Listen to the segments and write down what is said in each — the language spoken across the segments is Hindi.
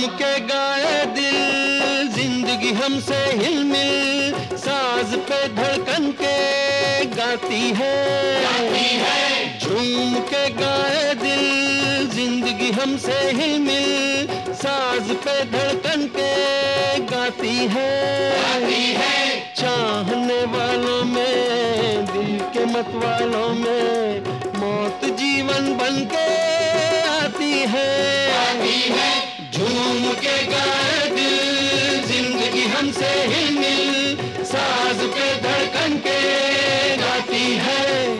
के गाए दिल जिंदगी हमसे हिलमिल, साज पे धड़कन के गाती है। झूम के गाए दिल जिंदगी हमसे हिलमिल, साज पे धड़कन के गाती है। चाहने वालों में, दिल के मतवालों में, मौत जीवन बन के आती है। झूम के गाए दिल जिंदगी हमसे हिलमिल, साज पे धड़कन के गाती है।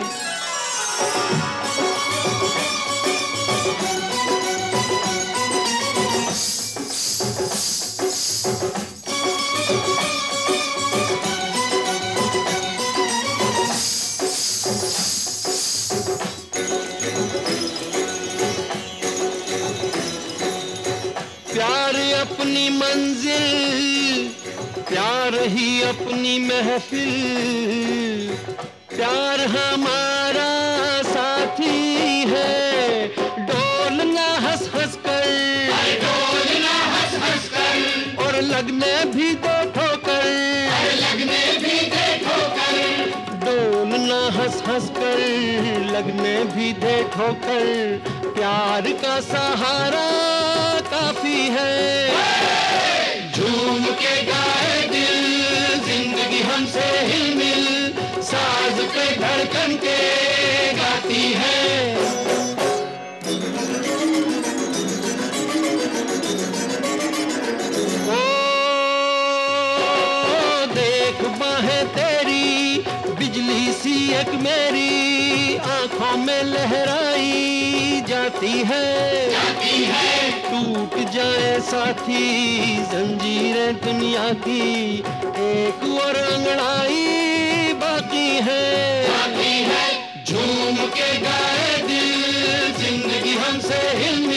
प्यार अपनी मंजिल, प्यार ही अपनी महफिल, प्यार हमारा साथी है। डोलना हंस हंस कर, डोलना हंस हंस कर, और लगने भी दो ठोकर, लगने भी दे ठोकर। डोलना हंस हंस कर, लगने भी दे ठोकर, प्यार का सहारा काफी है। झूम के गाए दिल जिंदगी हमसे हिलमिल, साज पे धड़कन के गाती है। ओ देख बाहें तेरी, बिजली सी एक मेरी, आंखों में लहराई जाती है। टूट जाए साथी जंजीरें दुनिया की, एक और अंगड़ाई बाकी है। झूम के गाए दिल जिंदगी हमसे हिल